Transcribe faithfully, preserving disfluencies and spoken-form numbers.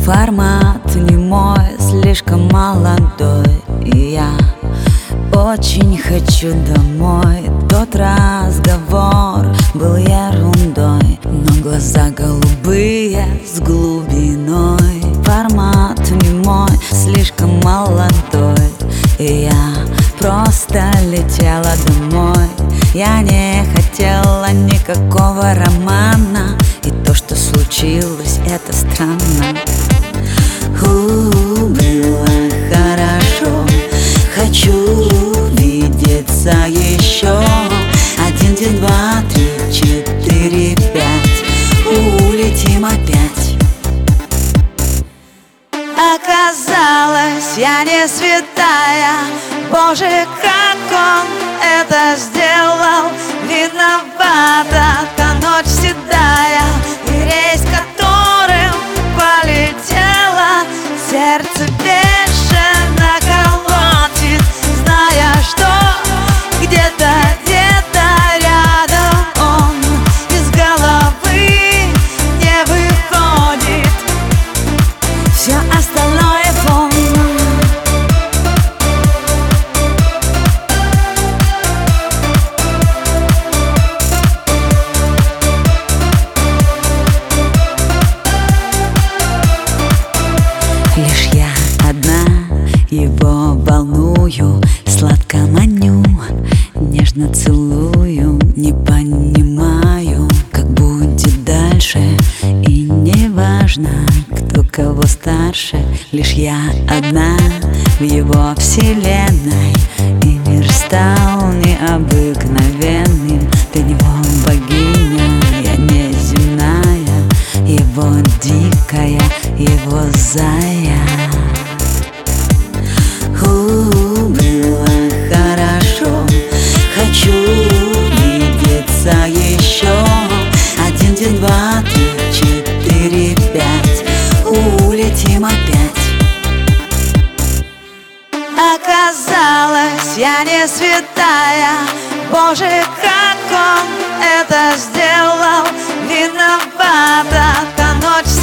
Формат не мой, слишком молодой, и я очень хочу домой. Тот разговор был ерундой, но глаза голубые с глубиной. Формат не мой, слишком молодой, и я просто летела домой. Я не хотела никакого романа, и то, что случилось, это странно. У, было хорошо, хочу увидеться еще. Один, день, два, три, четыре, пять, улетим опять. Оказалось, я не святая, Боже, как он это сделал. Виновата та ночь седая, и рейс, которым полетела. Сердце бешено колотит, зная, что где-то, где-то рядом он. Из головы не выходит, все остальное фон. Лишь я одна его волную, сладко маню, нежно целую. Не понимаю, как будет дальше, и не важно, кто кого старше. Лишь я одна в его вселенной, и мир стал необыкновенным. Для него богиня, я неземная, его дикая, его зая. У, было хорошо, хочу увидеться еще. Один, день, два, три, четыре, пять, улетим опять. Оказалось, я не святая, Боже, как он это сделал. Виновата та ночь